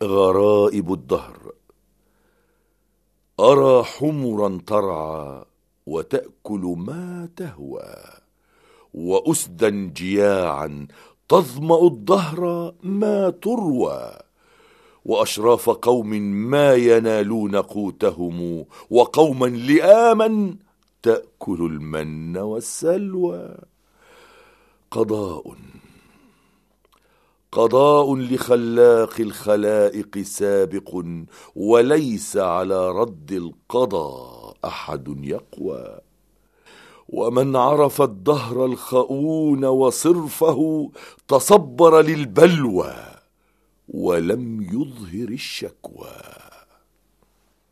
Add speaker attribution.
Speaker 1: غرائب الدهر. أرى حمرا ترعى وتأكل ما تهوى، وأسدا جياعا تظمأ الدهر ما تروى، وأشراف قوم ما ينالون قوتهم، وقوما لئاما تأكل المن والسلوى. قضاء قضاء لخلاق الخلائق سابق، وليس على رد القضاء أحد يقوى. ومن عرف الدهر الخؤون وصرفه تصبر للبلوى ولم يظهر الشكوى.